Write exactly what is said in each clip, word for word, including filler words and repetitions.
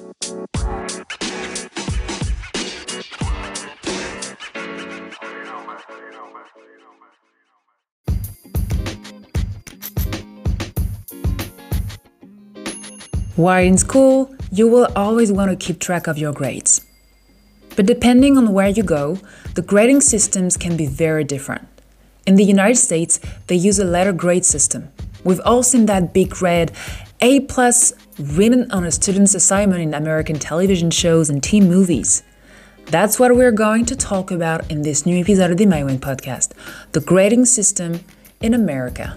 While in school, you will always want to keep track of your grades. But depending on where you go, the grading systems can be very different. In the United States, they use a letter grade system. We've all seen that big red A plus written on a student's assignment in American television shows and teen movies. That's what we're going to talk about in this new episode of the MyWin podcast, the grading system in America.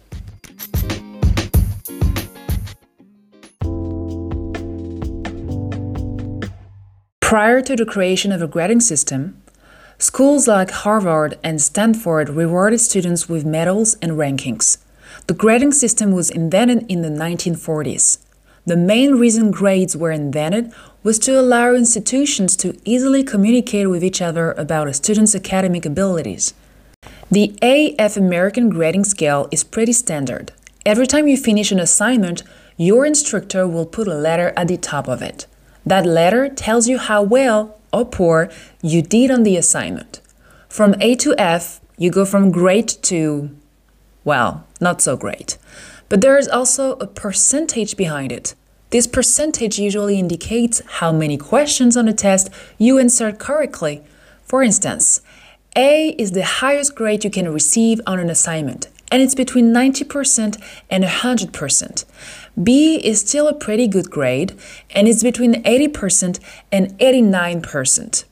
Prior to the creation of a grading system, schools like Harvard and Stanford rewarded students with medals and rankings. The grading system was invented in the nineteen forties. The main reason grades were invented was to allow institutions to easily communicate with each other about a student's academic abilities. The A F American grading scale is pretty standard. Every time you finish an assignment, your instructor will put a letter at the top of it. That letter tells you how well or poor you did on the assignment. From A to F, you go from great to, well, not so great. But there is also a percentage behind it. This percentage usually indicates how many questions on the test you answered correctly. For instance, A is the highest grade you can receive on an assignment, and it's between ninety percent and one hundred percent. B is still a pretty good grade, and it's between eighty percent and eighty-nine percent.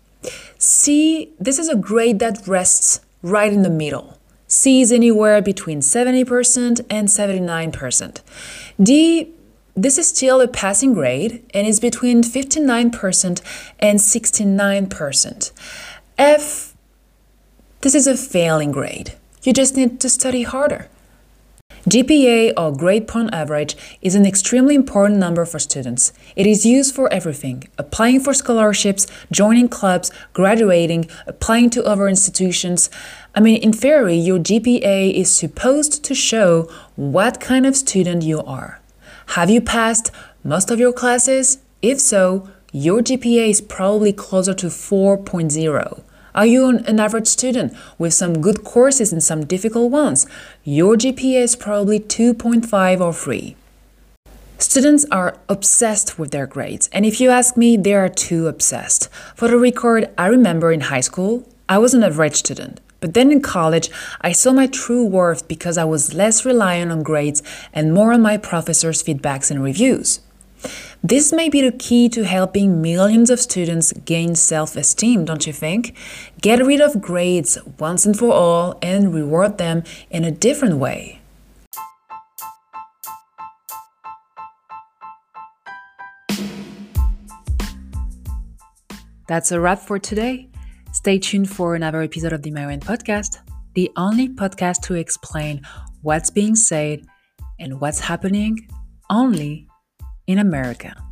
C, this is a grade that rests right in the middle. C is anywhere between seventy percent and seventy-nine percent. D, this is still a passing grade, and it's between fifty-nine percent and sixty-nine percent. F, this is a failing grade. You just need to study harder. G P A, or grade point average, is an extremely important number for students. It is used for everything: applying for scholarships, joining clubs, graduating, applying to other institutions. I mean, in theory, your G P A is supposed to show what kind of student you are. Have you passed most of your classes? If so, your G P A is probably closer to four point oh. Are you an average student with some good courses and some difficult ones? Your G P A is probably two point five or three. Students are obsessed with their grades, and if you ask me, they are too obsessed. For the record, I remember in high school, I was an average student. But then in college, I saw my true worth because I was less reliant on grades and more on my professors' feedbacks and reviews. This may be the key to helping millions of students gain self-esteem, don't you think? Get rid of grades once and for all and reward them in a different way. That's a wrap for today. Stay tuned for another episode of the MyWin podcast, the only podcast to explain what's being said and what's happening only in America.